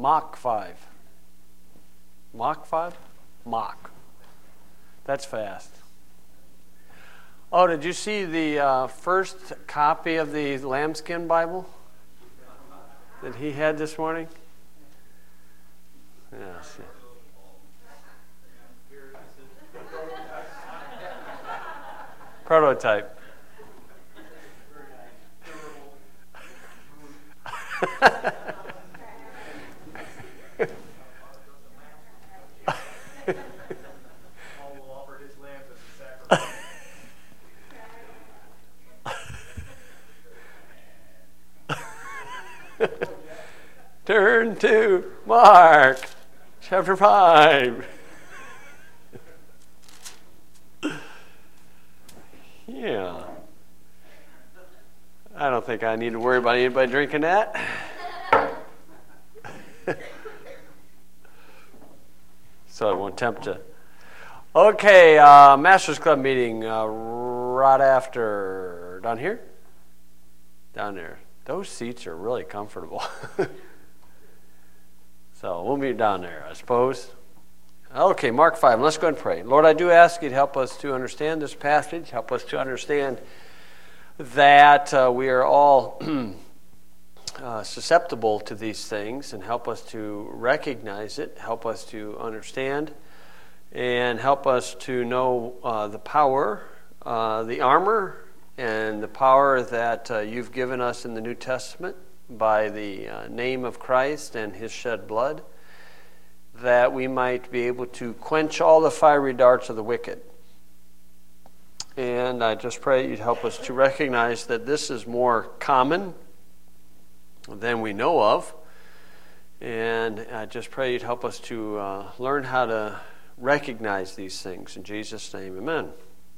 Mach 5. Mach 5? Mach. That's fast. Oh, did you see the first copy of the Lambskin Bible that he had this morning? Yes. Prototype. Turn to Mark chapter 5. Yeah. I don't think I need to worry about anybody drinking that. So I won't tempt you. Okay, Masters Club meeting right after. Down here? Down there. Those seats are really comfortable. So we'll meet down there, I suppose. Okay, Mark 5. Let's go and pray. Lord, I do ask you to help us to understand this passage. Help us to understand that we are all susceptible to these things, and help us to recognize it. Help us to understand, and help us to know the power, the armor, and the power that you've given us in the New Testament by the name of Christ and his shed blood, that we might be able to quench all the fiery darts of the wicked. And I just pray you'd help us to recognize that this is more common than we know of. And I just pray you'd help us to learn how to recognize these things. In Jesus' name, amen.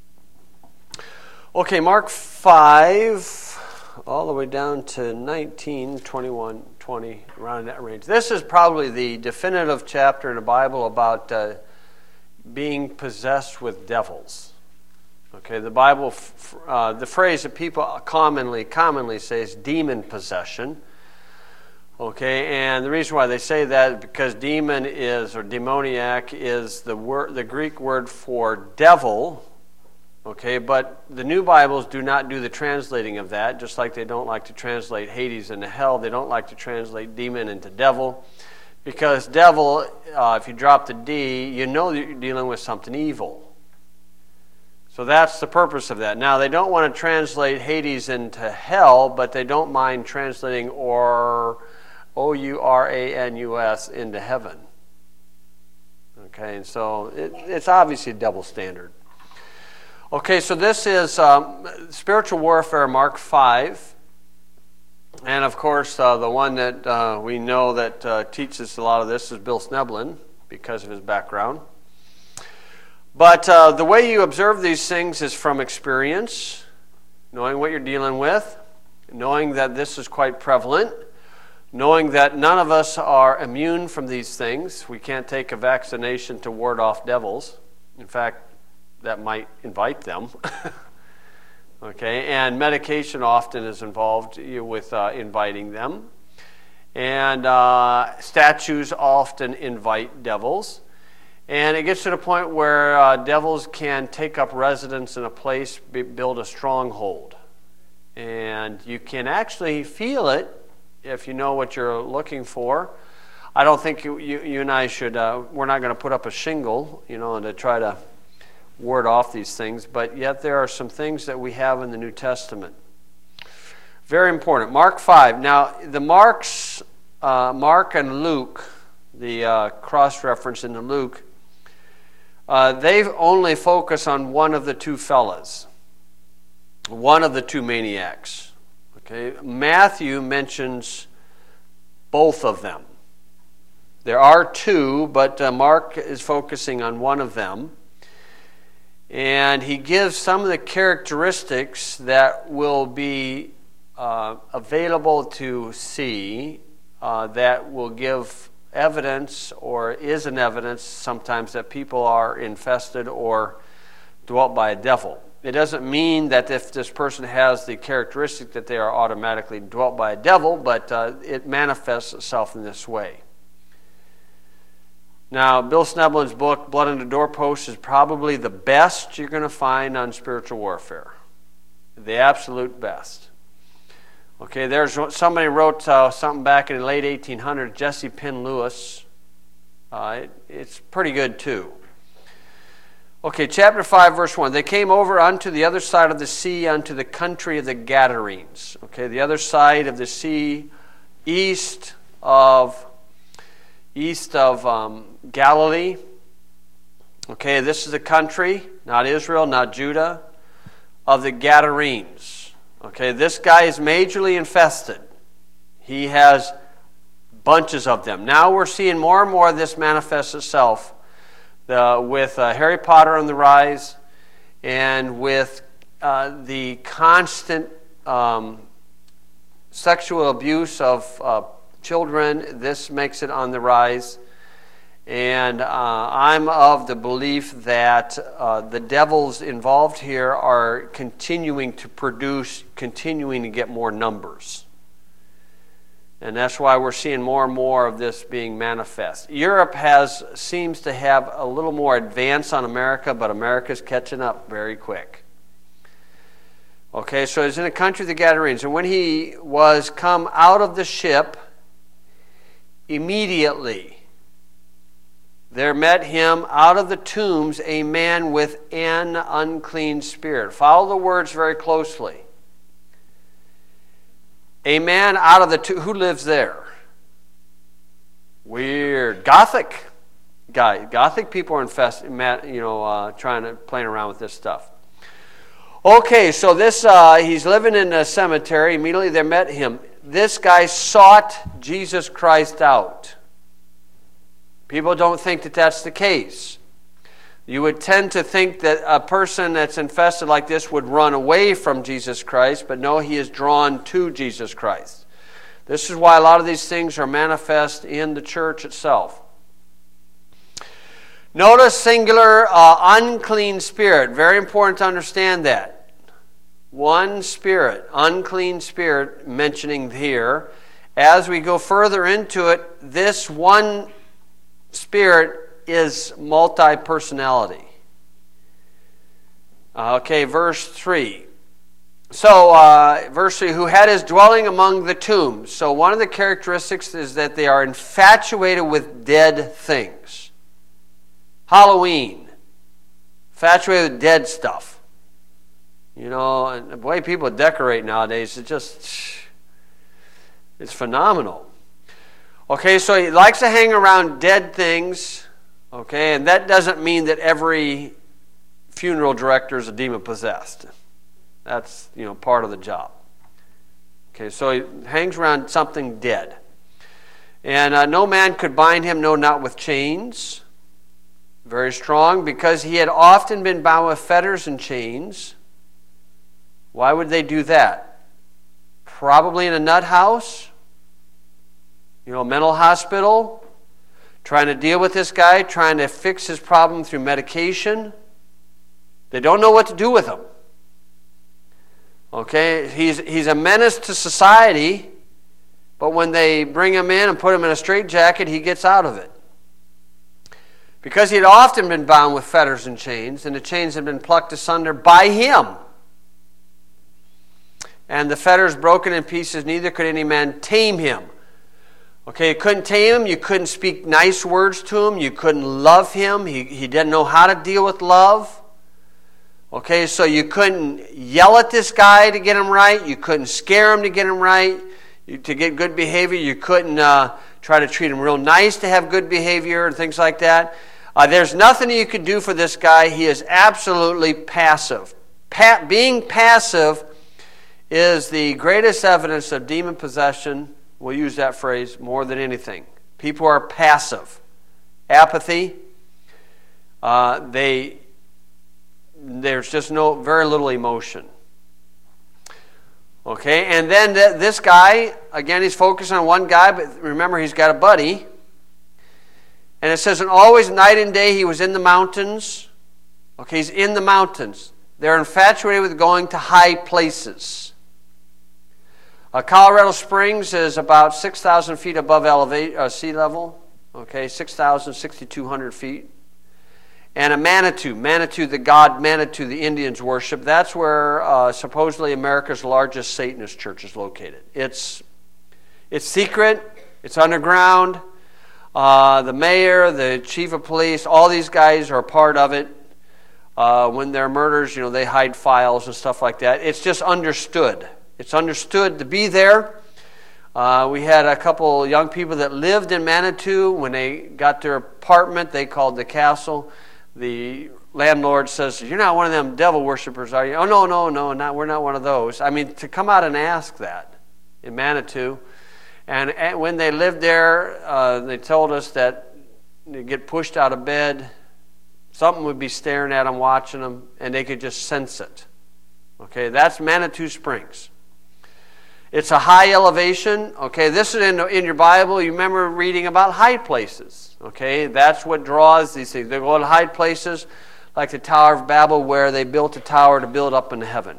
Okay, Mark 5, all the way down to 19, 21, 20, around in that range. This is probably the definitive chapter in the Bible about being possessed with devils. Okay, the Bible, the phrase that people commonly say is demon possession. Okay, and the reason why they say that is because demon is, or demoniac, is the Greek word for devil. Okay, but the new Bibles do not do the translating of that, just like they don't like to translate Hades into hell. They don't like to translate demon into devil, because devil, if you drop the D, you know that you're dealing with something evil. So that's the purpose of that. Now, they don't want to translate Hades into hell, but they don't mind translating O-U-R-A-N-U-S into heaven. Okay, and so it's obviously a double standard. Okay, so this is Spiritual Warfare, Mark 5. And, of course, the one that we know that teaches a lot of this is Bill Sneblin, because of his background. But the way you observe these things is from experience, knowing what you're dealing with, knowing that this is quite prevalent, knowing that none of us are immune from these things. We can't take a vaccination to ward off devils. In fact, that might invite them. Okay, and medication often is involved with inviting them. And statues often invite devils. And it gets to the point where devils can take up residence in a place, build a stronghold. And you can actually feel it if you know what you're looking for. I don't think you and I should, we're not going to put up a shingle, to try to ward off these things, but yet there are some things that we have in the New Testament. Very important. Mark 5. Now, the Mark and Luke, the cross-reference into Luke, they only focus on one of the two fellas, one of the two maniacs. Okay, Matthew mentions both of them. There are two, but Mark is focusing on one of them. And he gives some of the characteristics that will be available to see that will give evidence, or is an evidence sometimes, that people are infested or dwelt by a devil. It doesn't mean that if this person has the characteristic that they are automatically dwelt by a devil, but it manifests itself in this way. Now, Bill Sneblin's book, Blood on the Doorpost, is probably the best you're going to find on spiritual warfare. The absolute best. Okay, there's somebody wrote something back in the late 1800s, Jesse Penn Lewis. It's pretty good too. Okay, chapter 5, verse 1. They came over unto the other side of the sea, unto the country of the Gadarenes. Okay, the other side of the sea, east of Galilee. Okay, this is the country, not Israel, not Judah, of the Gadarenes. Okay, this guy is majorly infested. He has bunches of them. Now we're seeing more and more of this manifest itself with Harry Potter on the rise, and with the constant sexual abuse of children. This makes it on the rise. And I'm of the belief that the devils involved here are continuing to produce, continuing to get more numbers. And that's why we're seeing more and more of this being manifest. Europe seems to have a little more advance on America, but America's catching up very quick. Okay, so he's in the country of the Gadarenes. And when he was come out of the ship, immediately there met him out of the tombs a man with an unclean spirit. Follow the words very closely. A man out of the tomb. Who lives there? Weird. Gothic guy. Gothic people are infested, playing around with this stuff. Okay, so this he's living in a cemetery. Immediately there met him. This guy sought Jesus Christ out. People don't think that that's the case. You would tend to think that a person that's infested like this would run away from Jesus Christ, but no, he is drawn to Jesus Christ. This is why a lot of these things are manifest in the church itself. Notice singular, unclean spirit. Very important to understand that. One spirit, unclean spirit, mentioning here. As we go further into it, this one spirit is multi-personality. Okay, verse 3. So, verse 3, who had his dwelling among the tombs. So one of the characteristics is that they are infatuated with dead things. Halloween. Infatuated with dead stuff. And the way people decorate nowadays, it's phenomenal. Okay, so he likes to hang around dead things. Okay, and that doesn't mean that every funeral director is a demon possessed. That's, part of the job. Okay, so he hangs around something dead. And no man could bind him, no, not with chains. Very strong, because he had often been bound with fetters and chains. Why would they do that? Probably in a nut house. Mental hospital. Trying to deal with this guy, trying to fix his problem through medication. They don't know what to do with him. Okay, he's a menace to society, but when they bring him in and put him in a straitjacket, he gets out of it. Because he had often been bound with fetters and chains, and the chains had been plucked asunder by him. And the fetters broken in pieces, neither could any man tame him. Okay, you couldn't tame him, you couldn't speak nice words to him, you couldn't love him, he didn't know how to deal with love. Okay, so you couldn't yell at this guy to get him right, you couldn't scare him to get him right, to get good behavior, you couldn't try to treat him real nice to have good behavior and things like that. There's nothing you could do for this guy, he is absolutely passive. Being passive is the greatest evidence of demon possession. We'll use that phrase more than anything. People are passive. Apathy. There's just very little emotion. Okay, and then this guy, again, he's focused on one guy, but remember, he's got a buddy. And it says, and always night and day he was in the mountains. Okay, he's in the mountains. They're infatuated with going to high places. Colorado Springs is about 6,000 feet above sea level. Okay, 6,200 feet. And a Manitou, the god Manitou, the Indians worship. That's where supposedly America's largest Satanist church is located. It's secret. It's underground. The mayor, the chief of police, all these guys are a part of it. When there are murders, they hide files and stuff like that. It's just understood. It's understood to be there. We had a couple young people that lived in Manitou. When they got their apartment, they called the castle. The landlord says, "You're not one of them devil worshippers, are you?" "Oh, no, we're not one of those." I mean, to come out and ask that in Manitou. And when they lived there, they told us that they get pushed out of bed, something would be staring at them, watching them, and they could just sense it. Okay, that's Manitou Springs. It's a high elevation. Okay, this is in your Bible. You remember reading about high places. Okay, that's what draws these things. They go to high places like the Tower of Babel, where they built a tower to build up into heaven.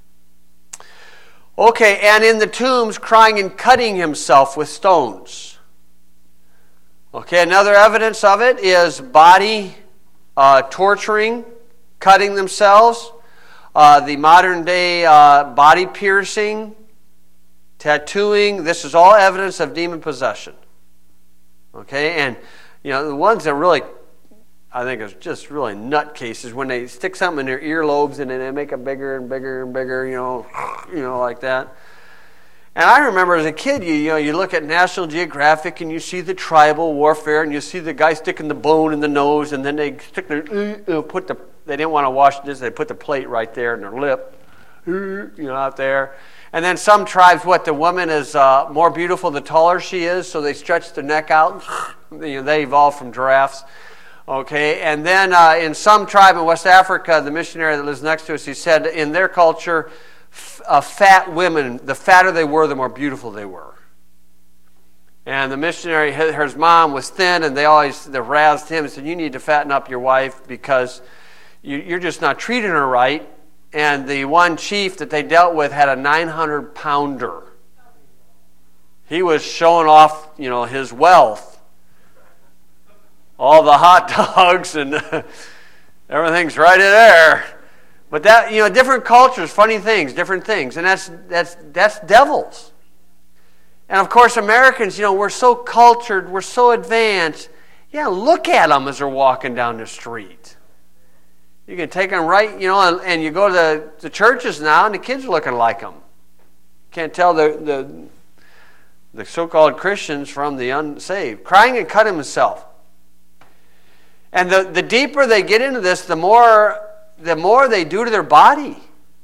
Okay, and in the tombs, crying and cutting himself with stones. Okay, another evidence of it is body torturing, cutting themselves. The modern day body piercing, tattooing. This is all evidence of demon possession. Okay, and the ones that really, I think, is just really nutcases when they stick something in their earlobes and then they make it bigger and bigger and bigger, like that. And I remember as a kid, you look at National Geographic and you see the tribal warfare and you see the guy sticking the bone in the nose and then they stick their, they didn't want to wash this, they put the plate right there in their lip, out there. And then some tribes, the woman is more beautiful the taller she is, so they stretch the neck out. They evolved from giraffes. Okay, and then in some tribe in West Africa, the missionary that lives next to us, he said in their culture, fat women, the fatter they were, the more beautiful they were. And the missionary, his mom was thin, and they razzed him and said, "You need to fatten up your wife because you're just not treating her right." And the one chief that they dealt with had a 900-pounder. He was showing off, his wealth. All the hot dogs and everything's right in there. But that, different cultures, funny things, different things. And that's devils. And of course, Americans, we're so cultured, we're so advanced. Yeah, look at them as they're walking down the street. You can take them right, and you go to the churches now, and the kids are looking like them. Can't tell the so-called Christians from the unsaved. Crying and cutting himself. And the deeper they get into this, the more they do to their body.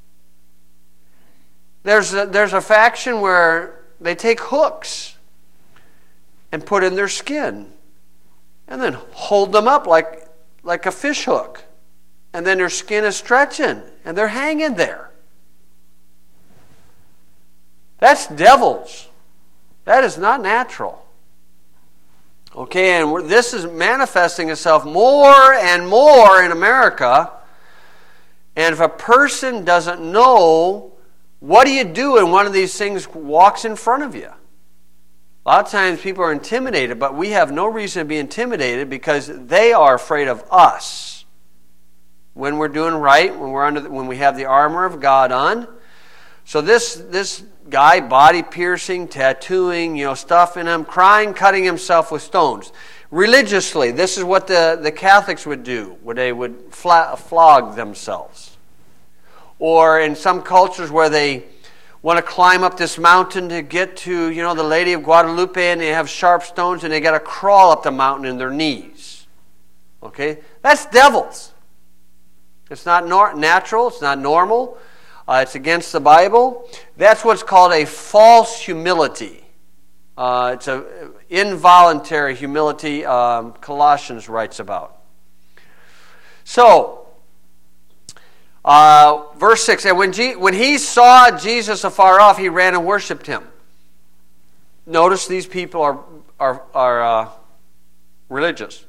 There's a faction where they take hooks and put in their skin, and then hold them up like a fish hook. And then their skin is stretching, and they're hanging there. That's devils. That is not natural. Okay, and this is manifesting itself more and more in America. And if a person doesn't know, what do you do when one of these things walks in front of you? A lot of times people are intimidated, but we have no reason to be intimidated because they are afraid of us. When we're doing right, when we have the armor of God on. So this guy, body piercing, tattooing, stuff in him, crying, cutting himself with stones. Religiously, this is what the Catholics would do, where they would flog themselves. Or in some cultures where they want to climb up this mountain to get to, the Lady of Guadalupe, and they have sharp stones, and they got to crawl up the mountain in their knees. Okay? That's devils. It's not natural. It's not normal. It's against the Bible. That's what's called a false humility. It's an involuntary humility Colossians writes about. So, verse 6, and when he saw Jesus afar off, he ran and worshipped him. Notice these people are religious.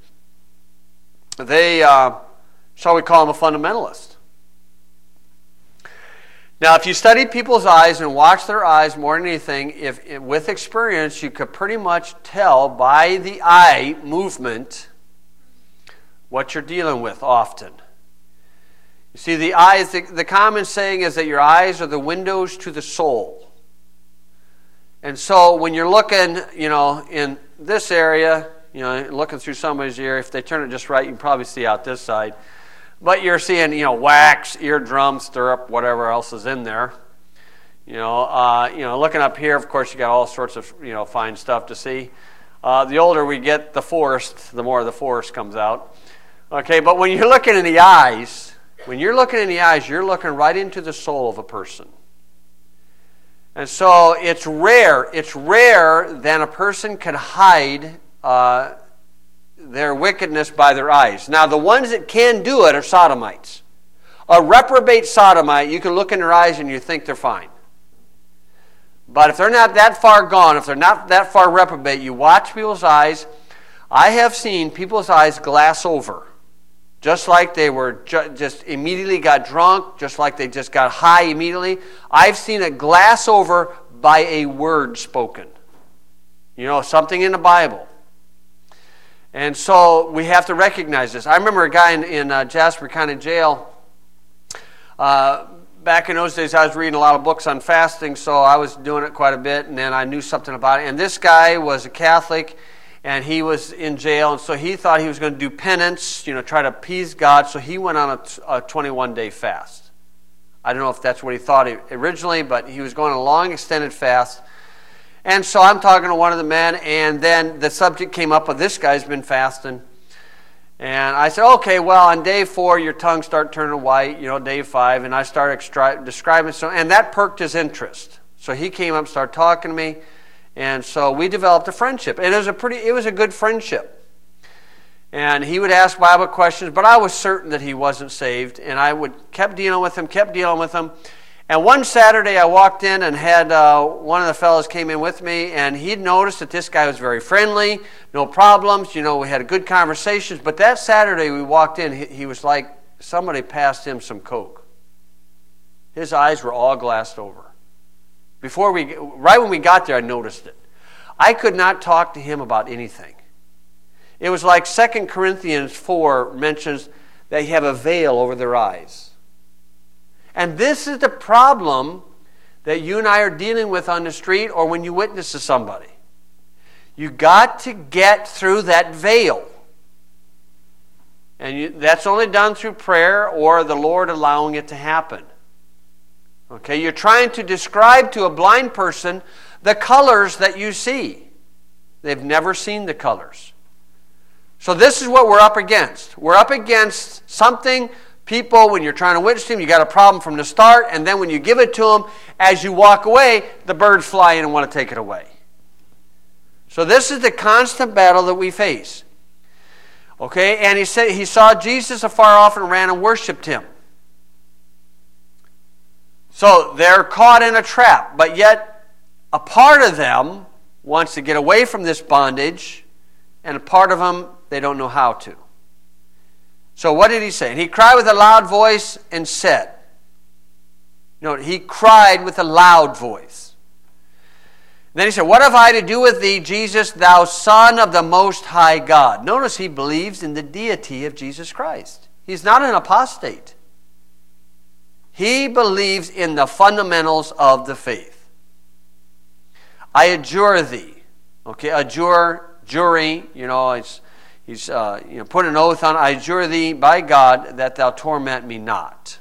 They... shall we call him a fundamentalist? Now, if you study people's eyes and watch their eyes more than anything, with experience, you could pretty much tell by the eye movement what you're dealing with often. You see, the eyes, the common saying is that your eyes are the windows to the soul. And so when you're looking, in this area, looking through somebody's ear, if they turn it just right, you can probably see out this side. But you're seeing, wax, eardrum, stirrup, whatever else is in there. Looking up here, of course, you got all sorts of, fine stuff to see. The older we get, the forest, the more the forest comes out. Okay, but when you're looking in the eyes, you're looking right into the soul of a person. And so it's rare that a person can hide their wickedness by their eyes. Now, the ones that can do it are sodomites. A reprobate sodomite, you can look in their eyes and you think they're fine. But if they're not that far gone, if they're not that far reprobate, you watch people's eyes. I have seen people's eyes glass over. Just like they were just immediately got drunk, just like they just got high immediately. I've seen it glass over by a word spoken. Something in the Bible. And so we have to recognize this. I remember a guy in Jasper County Jail. Back in those days, I was reading a lot of books on fasting, so I was doing it quite a bit, and then I knew something about it. And this guy was a Catholic, and he was in jail, and so he thought he was going to do penance, try to appease God, so he went on a 21-day fast. I don't know if that's what he thought originally, but he was going on a long, extended fast. And so I'm talking to one of the men, and then the subject came up of this guy's been fasting. And I said, okay, well, on day 4, your tongue started turning white, day 5, and I started describing so, and that perked his interest. So he came up and started talking to me, and so we developed a friendship. And it was a good friendship. And he would ask Bible questions, but I was certain that he wasn't saved, and I kept dealing with him. And one Saturday I walked in and had one of the fellows came in with me, and he'd noticed that this guy was very friendly, no problems, we had good conversations. But that Saturday we walked in, he was like somebody passed him some Coke. His eyes were all glassed over. Right when we got there, I noticed it. I could not talk to him about anything. It was like 2 Corinthians 4 mentions that you have a veil over their eyes. And this is the problem that you and I are dealing with on the street or when you witness to somebody. You got to get through that veil. And that's only done through prayer or the Lord allowing it to happen. Okay, you're trying to describe to a blind person the colors that you see. They've never seen the colors. So this is what we're up against. We're up against something. People, when you're trying to witness to them, you got a problem from the start, and then when you give it to them, as you walk away, the birds fly in and want to take it away. So this is the constant battle that we face. Okay, and he said he saw Jesus afar off and ran and worshipped him. So they're caught in a trap, but yet a part of them wants to get away from this bondage, and a part of them, they don't know how to. So what did he say? And he cried with a loud voice and said. Note, he cried with a loud voice. Then he said, what have I to do with thee, Jesus, thou Son of the Most High God? Notice he believes in the deity of Jesus Christ. He's not an apostate. He believes in the fundamentals of the faith. I adjure thee. Okay, jury, he's put an oath on, I adjure thee by God that thou torment me not.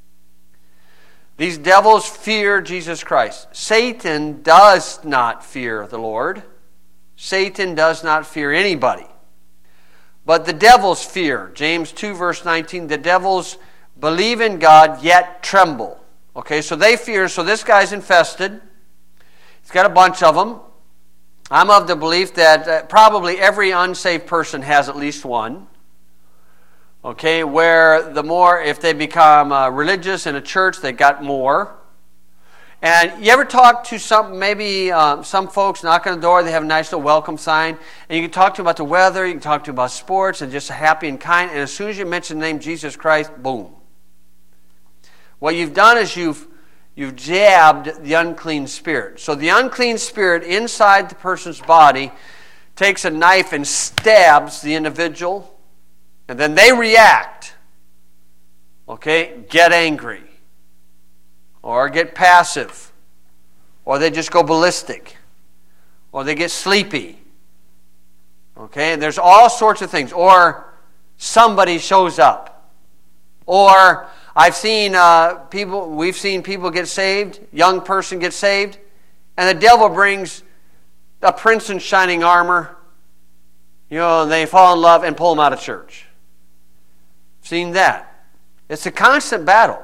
These devils fear Jesus Christ. Satan does not fear the Lord. Satan does not fear anybody. But the devils fear. James 2 verse 19, the devils believe in God yet tremble. Okay, so they fear. So this guy's infested. He's got a bunch of them. I'm of the belief that probably every unsaved person has at least one. Okay, where the more, if they become religious in a church, they got more. And you ever talk to some folks knock on the door, they have a nice little welcome sign, and you can talk to them about the weather, you can talk to them about sports, and just happy and kind, and as soon as you mention the name Jesus Christ, boom. What you've done is you've you've jabbed the unclean spirit. So the unclean spirit inside the person's body takes a knife and stabs the individual, and then they react. Okay? Get angry, or get passive, or they just go ballistic, or they get sleepy. Okay? And there's all sorts of things. Or somebody shows up. Or we've seen people get saved, young person get saved, and the devil brings a prince in shining armor, and they fall in love and pull them out of church. Seen that. It's a constant battle.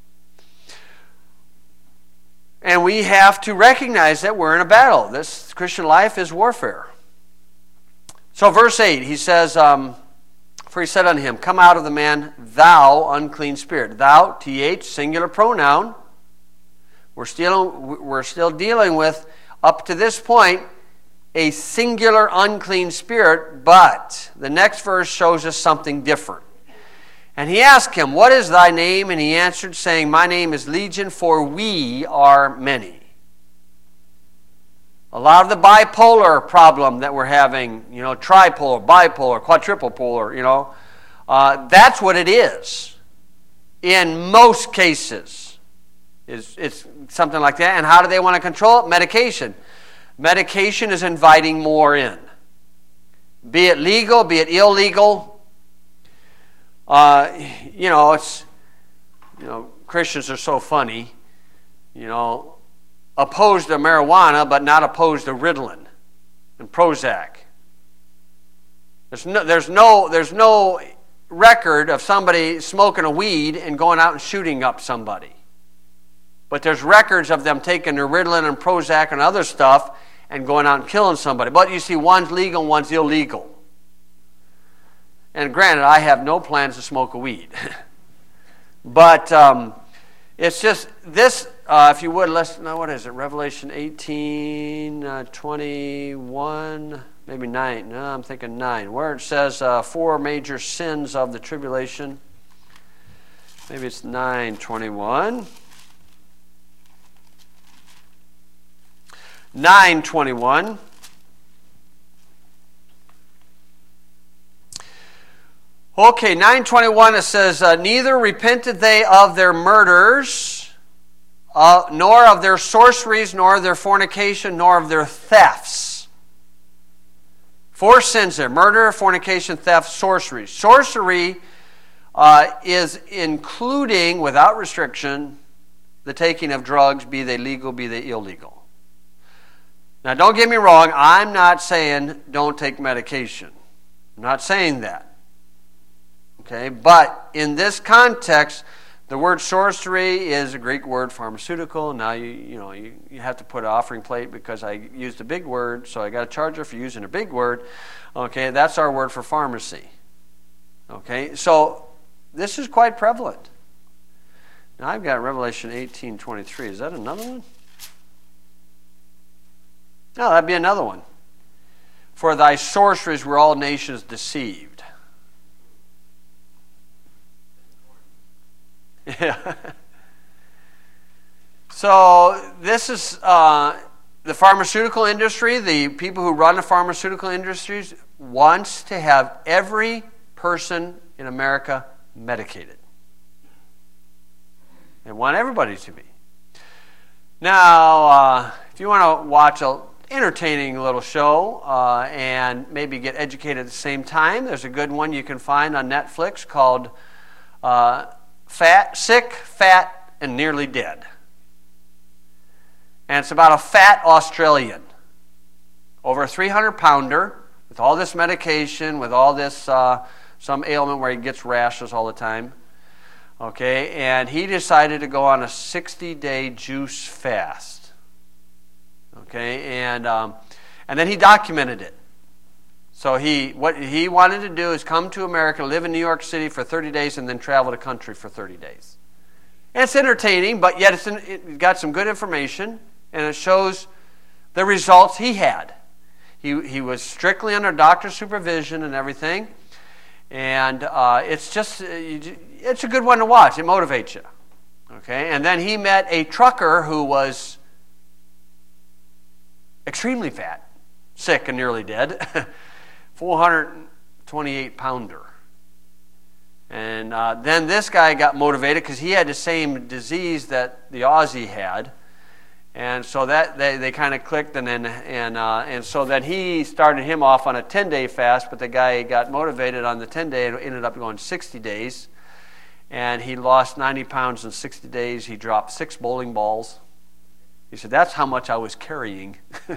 And we have to recognize that we're in a battle. This Christian life is warfare. So verse 8, he says, for he said unto him, come out of the man, thou unclean spirit. Thou, th, singular pronoun. We're still dealing with, up to this point, a singular unclean spirit, but the next verse shows us something different. And he asked him, what is thy name? And he answered, saying, my name is Legion, for we are many. A lot of the bipolar problem that we're having, tripolar, bipolar, quadruple polar, that's what it is. In most cases, it's something like that. And how do they want to control it? Medication. Medication is inviting more in. Be it legal, be it illegal. Christians are so funny, opposed to marijuana, but not opposed to Ritalin and Prozac. There's no record of somebody smoking a weed and going out and shooting up somebody. But there's records of them taking their Ritalin and Prozac and other stuff and going out and killing somebody. But you see, one's legal and one's illegal. And granted, I have no plans to smoke a weed. But it's just this, if you would, what is it? Revelation 18, 21, maybe 9. No, I'm thinking 9. Where it says 4 major sins of the tribulation. Maybe it's 9:21. 9:21. Okay, 9:21 it says, neither repented they of their murders, nor of their sorceries, nor of their fornication, nor of their thefts. 4 sins there: murder, fornication, theft, sorcery. Sorcery is including, without restriction, the taking of drugs, be they legal, be they illegal. Now, don't get me wrong, I'm not saying don't take medication. I'm not saying that. Okay, but in this context, the word sorcery is a Greek word, pharmaceutical. Now you have to put an offering plate because I used a big word, so I got a charger for using a big word. Okay, that's our word for pharmacy. Okay, so this is quite prevalent. Now I've got Revelation 18:23. Is that another one? No, that'd be another one. For thy sorceries were all nations deceived. Yeah. So this is the pharmaceutical industry. The people who run the pharmaceutical industries wants to have every person in America medicated. They want everybody to be. Now, if you want to watch an entertaining little show and maybe get educated at the same time, there's a good one you can find on Netflix called Sick, Fat, and Nearly Dead. And it's about a fat Australian, over a 300-pounder, with all this medication, with all this some ailment where he gets rashes all the time. Okay, and he decided to go on a 60-day juice fast. Okay, and then he documented it. So what he wanted to do is come to America, live in New York City for 30 days, and then travel the country for 30 days. And it's entertaining, but yet it got some good information, and it shows the results he had. He was strictly under doctor's supervision and everything, and it's a good one to watch. It motivates you. Okay, and then he met a trucker who was extremely fat, sick and nearly dead, 428-pounder. And then this guy got motivated because he had the same disease that the Aussie had. And so that they kind of clicked, and so then he started him off on a 10-day fast, but the guy got motivated on the 10-day and ended up going 60 days. And he lost 90 pounds in 60 days. He dropped 6 bowling balls. He said, that's how much I was carrying.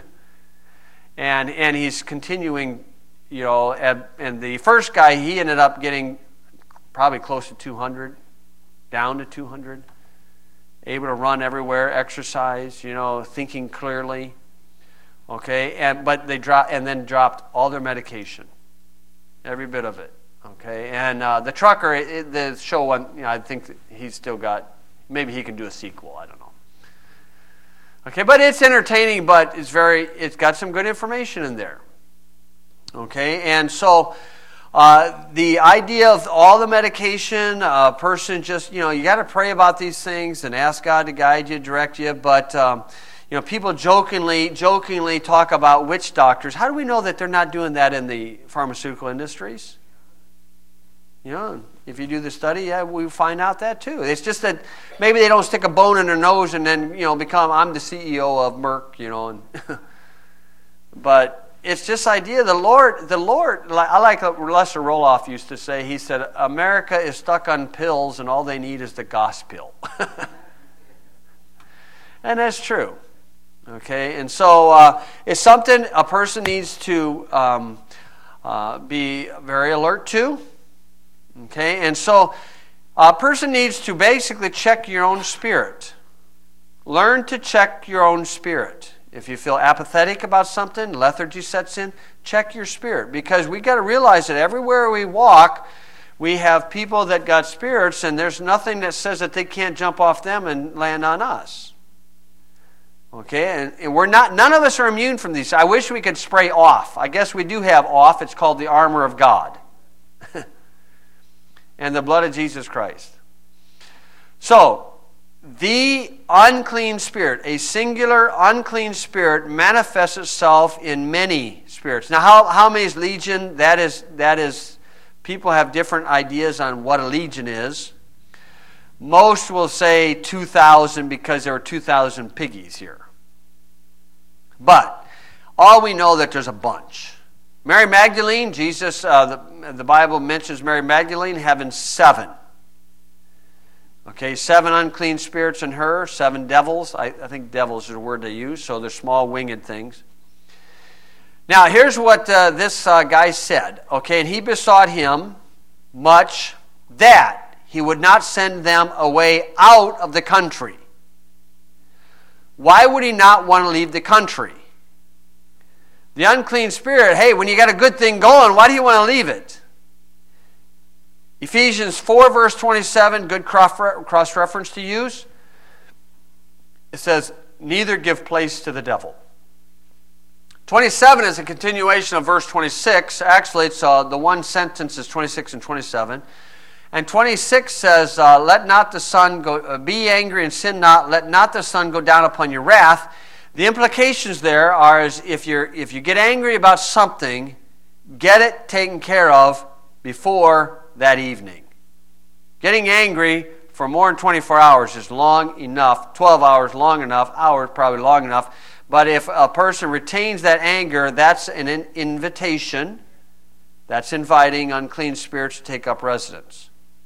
and he's continuing, and the first guy, he ended up getting probably close to 200, down to 200. Able to run everywhere, exercise, thinking clearly. Okay, but they dropped all their medication, every bit of it. Okay, and the trucker, the show one, I think he's still got. Maybe he can do a sequel. I don't know. Okay, but it's entertaining, but it's got some good information in there. Okay, and so. The idea of all the medication, a person just, you got to pray about these things and ask God to guide you, direct you. But, people jokingly talk about witch doctors. How do we know that they're not doing that in the pharmaceutical industries? If you do the study, we find out that too. It's just that maybe they don't stick a bone in their nose and then, become, I'm the CEO of Merck, but... It's this idea, the Lord, I like what Lester Roloff used to say. He said, America is stuck on pills and all they need is the gospel. And that's true. Okay, and so it's something a person needs to be very alert to. Okay, and so a person needs to basically check your own spirit. Learn to check your own spirit. If you feel apathetic about something, lethargy sets in, check your spirit. Because we got to realize that everywhere we walk, we have people that got spirits, and there's nothing that says that they can't jump off them and land on us. Okay, and we're not. None of us are immune from these. I wish we could spray off. I guess we do have off. It's called the armor of God, and the blood of Jesus Christ. So. The unclean spirit, a singular unclean spirit, manifests itself in many spirits. Now, how many is legion? That is, people have different ideas on what a legion is. Most will say 2,000 because there were 2,000 piggies here. But all we know that there's a bunch. Mary Magdalene, Jesus, the Bible mentions Mary Magdalene having 7. Okay, 7 unclean spirits in her, 7 devils. I think devils is the word they use, so they're small winged things. Now, here's what this guy said. Okay, and he besought him much that he would not send them away out of the country. Why would he not want to leave the country? The unclean spirit, hey, when you got a good thing going, why do you want to leave it? Ephesians 4, verse 27, good cross-reference to use. It says, neither give place to the devil. 27 is a continuation of verse 26. Actually, it's the one sentence is 26 and 27. And 26 says, let not the sun go, be angry and sin not, let not the sun go down upon your wrath. The implications there are is if you get angry about something, get it taken care of before that evening. Getting angry for more than 24 hours is long enough. 12 hours, long enough. Hours, probably long enough. But if a person retains that anger, that's an invitation. That's inviting unclean spirits to take up residence.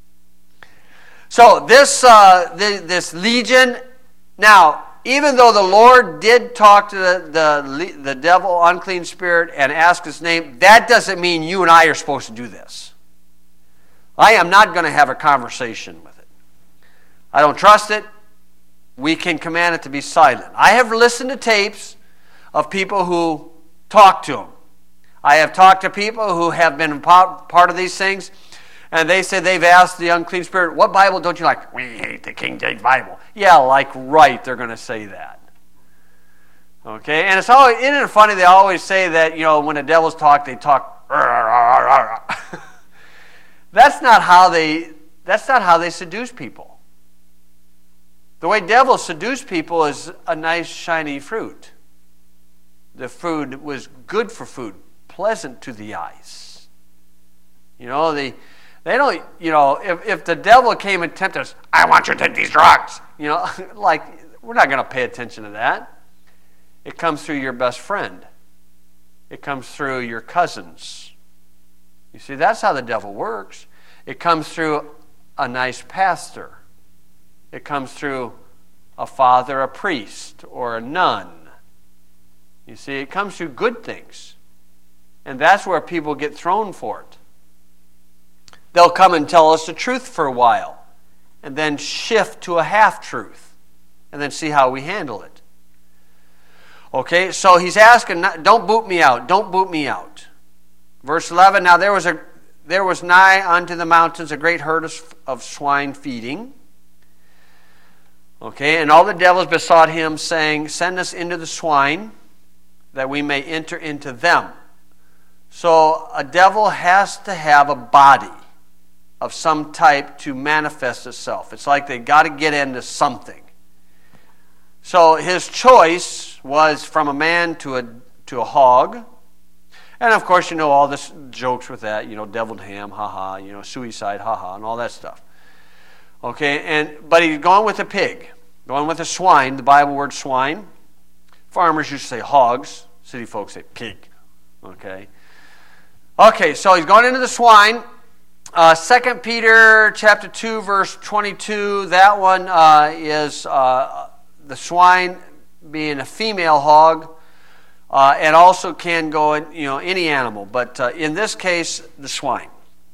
So this legion, now, even though the Lord did talk to the devil, unclean spirit, and ask his name, that doesn't mean you and I are supposed to do this. I am not going to have a conversation with it. I don't trust it. We can command it to be silent. I have listened to tapes of people who talk to him. I have talked to people who have been part of these things, and they say they've asked the unclean spirit, what Bible don't you like? We hate the King James Bible. Yeah, like right, they're going to say that. Okay, and it's always, isn't it funny, they always say that, when the devils talk, they talk. That's not how they seduce people. The way devils seduce people is a nice, shiny fruit. The food was good for food, pleasant to the eyes. You know, they don't, you know, if the devil came and tempted us, I want you to take these drugs. You know, like, we're not going to pay attention to that. It comes through your best friend. It comes through your cousins. You see, that's how the devil works. It comes through a nice pastor. It comes through a father, a priest, or a nun. You see, it comes through good things. And that's where people get thrown for it. They'll come and tell us the truth for a while, and then shift to a half-truth, and then see how we handle it. Okay, so he's asking, don't boot me out, don't boot me out. Verse 11, now there was nigh unto the mountains a great herd of swine feeding. Okay, and all the devils besought him, saying, send us into the swine, that we may enter into them. So a devil has to have a body of some type to manifest itself. It's like they got to get into something. So his choice was from a man to a hog. And of course, you know, all this jokes with that, you know, deviled ham, haha, you know, suicide, haha, and all that stuff. Okay, but he's going with a pig, going with a swine, the Bible word swine. Farmers used to say hogs, city folks say pig. Okay, so he's going into the swine. 2 Peter chapter 2, verse 22, that one is the swine being a female hog, and also can go in, you know, any animal, but in this case, the swine.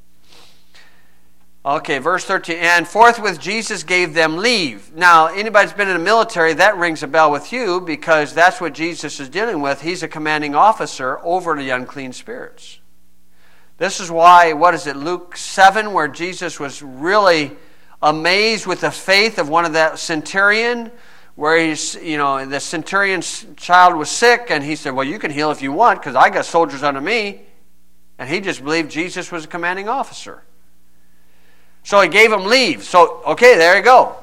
Okay, verse 13, and forthwith Jesus gave them leave. Now, anybody's been in the military, that rings a bell with you, because that's what Jesus is dealing with. He's a commanding officer over the unclean spirits. This is why, Luke 7, where Jesus was really amazed with the faith of one of that centurion, where he's, you know, the centurion's child was sick, and he said, well, you can heal if you want, because I got soldiers under me. And he just believed Jesus was a commanding officer. So he gave him leave. So, okay, there you go.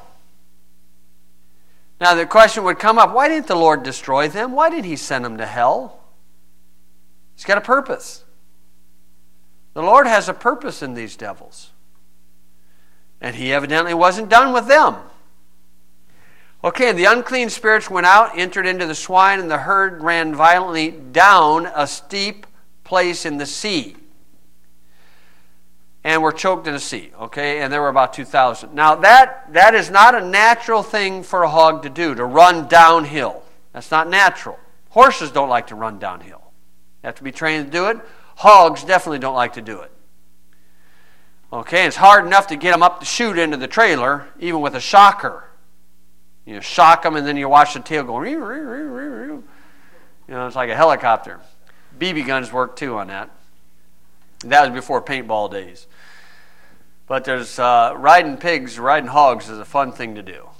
Now the question would come up, why didn't the Lord destroy them? Why did he send them to hell? He's got a purpose. The Lord has a purpose in these devils. And he evidently wasn't done with them. Okay, the unclean spirits went out, entered into the swine, and the herd ran violently down a steep place in the sea. And were choked in the sea, okay? And there were about 2,000. Now, that is not a natural thing for a hog to do, to run downhill. That's not natural. Horses don't like to run downhill. You have to be trained to do it. Hogs definitely don't like to do it. Okay, it's hard enough to get them up the chute into the trailer, even with a shocker. You shock them, and then you watch the tail go. You know, it's like a helicopter. BB guns work too on that. That was before paintball days. But there's riding pigs, riding hogs is a fun thing to do.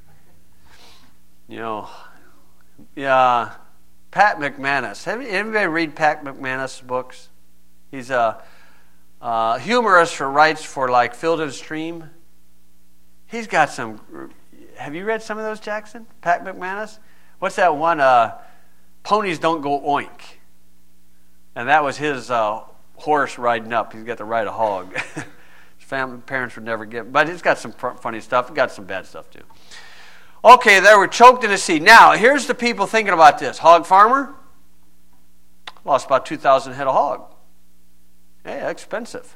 You know, yeah. Pat McManus. Have anybody read Pat McManus' books? He's a humorist who writes for like Field and Stream. He's got some. Have you read some of those, Jackson? Pat McManus? What's that one? Ponies Don't Go Oink. And that was his horse riding up. He's got to ride a hog. His parents would never get. But it's got some funny stuff. It's got some bad stuff too. Okay, they were choked in the sea. Now, here's the people thinking about this. Hog farmer lost about 2,000 head of hog. Yeah, expensive.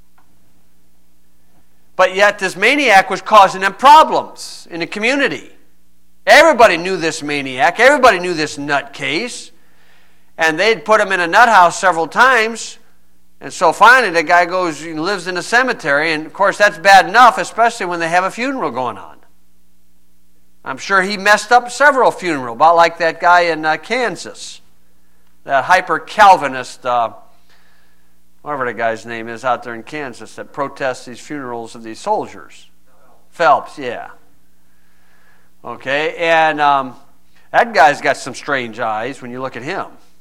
But yet this maniac was causing them problems in the community. Everybody knew this maniac. Everybody knew this nutcase. And they'd put him in a nut house several times. And so finally the guy goes and lives in a cemetery. And of course that's bad enough, especially when they have a funeral going on. I'm sure he messed up several funerals, about like that guy in Kansas. That hyper-Calvinist, whatever the guy's name is out there in Kansas, that protests these funerals of these soldiers. Phelps, yeah. Okay, and that guy's got some strange eyes when you look at him.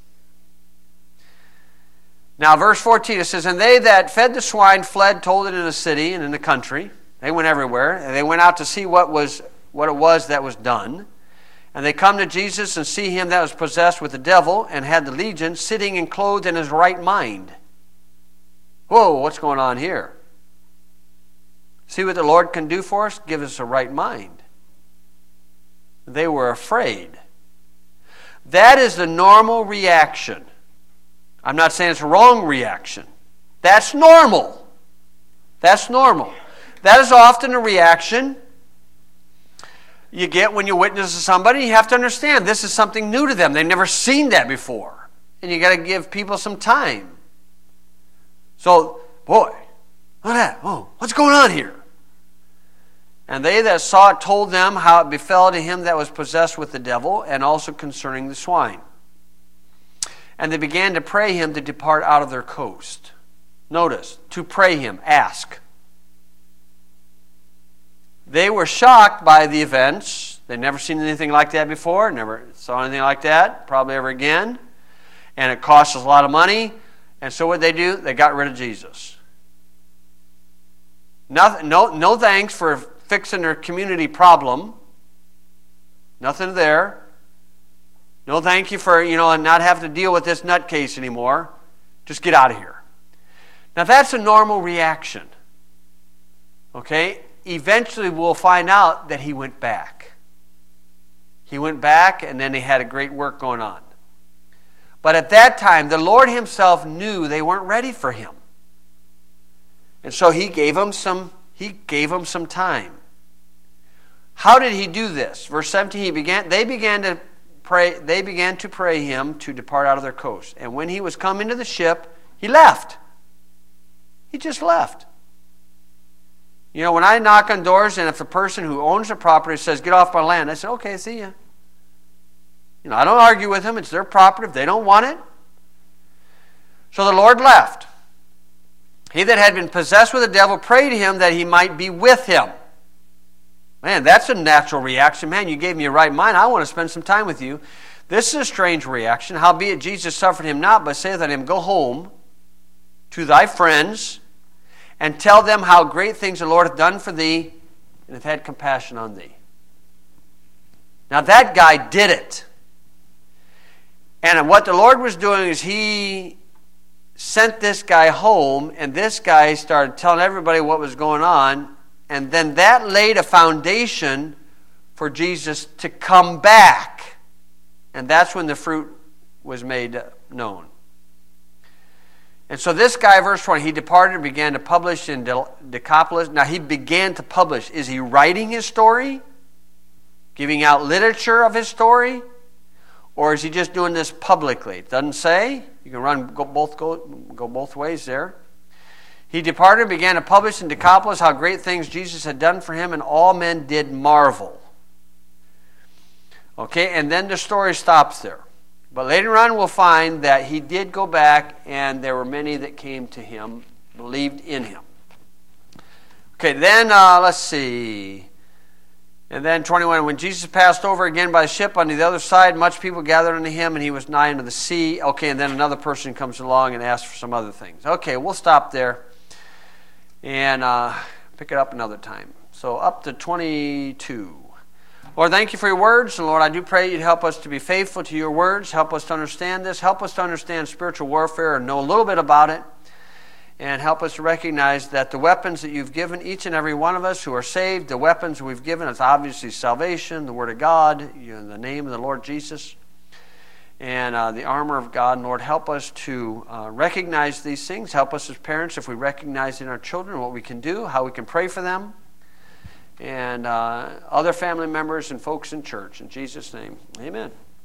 Now, verse 14, it says, and they that fed the swine fled, told it in the city and in the country. They went everywhere, and they went out to see what was what it was that was done. And they come to Jesus and see him that was possessed with the devil and had the legion sitting and clothed in his right mind. Whoa, what's going on here? See what the Lord can do for us? Give us a right mind. They were afraid. That is the normal reaction. I'm not saying it's a wrong reaction. That's normal. That's normal. That is often a reaction you get when you witness to somebody. You have to understand this is something new to them. They've never seen that before. And you got to give people some time. So, boy, look at that. Oh, what's going on here? And they that saw it told them how it befell to him that was possessed with the devil, and also concerning the swine. And they began to pray him to depart out of their coast. Notice, to pray him, ask. They were shocked by the events. They'd never seen anything like that before, never saw anything like that, probably ever again. And it cost us a lot of money. And so what did they do? They got rid of Jesus. No thanks for fixing their community problem. Nothing there. No thank you for, not having to deal with this nutcase anymore. Just get out of here. Now that's a normal reaction. Okay? Eventually we'll find out that he went back. He went back and then they had a great work going on. But at that time, the Lord himself knew they weren't ready for him. And so he gave them some time. How did he do this? Verse 17, they began to pray him to depart out of their coast. And when he was come into the ship, he left. He just left. When I knock on doors and if the person who owns the property says, get off my land, I say, okay, see ya. I don't argue with them. It's their property if they don't want it. So the Lord left. He that had been possessed with the devil prayed him that he might be with him. Man, that's a natural reaction. Man, you gave me a right mind. I want to spend some time with you. This is a strange reaction. Howbeit Jesus suffered him not, but saith unto him, go home to thy friends and tell them how great things the Lord hath done for thee and hath had compassion on thee. Now that guy did it. And what the Lord was doing is he sent this guy home, and this guy started telling everybody what was going on, and then that laid a foundation for Jesus to come back. And that's when the fruit was made known. And so this guy, verse 20, he departed and began to publish in Decapolis. Now he began to publish. Is he writing his story? Giving out literature of his story? Or is he just doing this publicly? It doesn't say. You can go both ways there. He departed and began to publish in Decapolis how great things Jesus had done for him, and all men did marvel. Okay, and then the story stops there. But later on we'll find that he did go back, and there were many that came to him, believed in him. Okay, then let's see. And then 21, when Jesus passed over again by ship unto the other side, much people gathered unto him, and he was nigh unto the sea. Okay, and then another person comes along and asks for some other things. Okay, we'll stop there and pick it up another time. So up to 22. Lord, thank you for your words. And Lord, I do pray you'd help us to be faithful to your words. Help us to understand this. Help us to understand spiritual warfare and know a little bit about it. And help us to recognize that the weapons that you've given each and every one of us who are saved, the weapons we've given is obviously salvation, the Word of God, in the name of the Lord Jesus, and the armor of God. And Lord, help us to recognize these things. Help us as parents, if we recognize in our children what we can do, how we can pray for them, and other family members and folks in church. In Jesus' name, amen.